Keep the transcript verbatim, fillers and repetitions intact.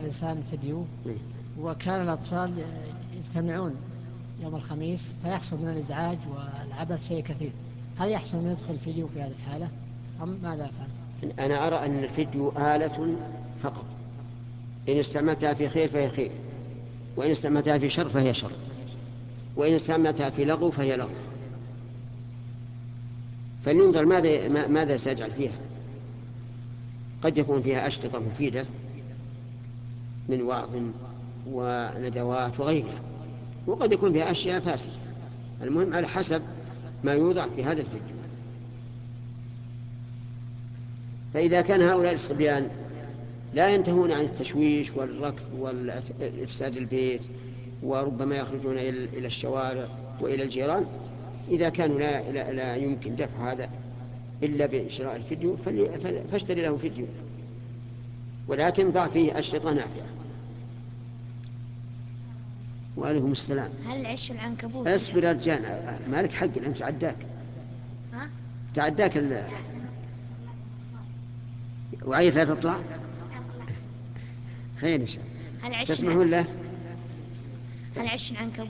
الإنسان فيديو، وكان الأطفال يجتمعون يوم الخميس فيحصل من الإزعاج والعبث شيء كثير، هل يحصل أن يدخل فيديو في هذه الحالة أم ماذا أفعل؟ أنا أرى أن الفيديو آلة فقط، إن استعملتها في خير فهي خير، وإن استعملتها في شر فهي شر، وإن استعملتها في لغو فهي لغو. فلننظر ماذا ماذا سيجعل فيها. قد يكون فيها أشرطة مفيدة من وعظ وندوات وغيرها، وقد يكون فيها أشياء فاسدة. المهم على حسب ما يوضع في هذا الفيديو. فإذا كان هؤلاء الصبيان لا ينتهون عن التشويش والركض والإفساد البيت، وربما يخرجون إلى الشوارع وإلى الجيران، إذا كانوا لا, لا, لا يمكن دفع هذا إلا بشراء الفيديو فاشتري له فيديو، ولكن ضع فيه أشرطة نافعة. وعليكم السلام. هل عش العنكبوت؟ اصبر يا رجال، مالك حق، أنت تعداك ها؟ تعداك ال... وعيت لا تطلع. خير إن شاء الله. هل عش تسمحون له؟ هل عش العنكبوت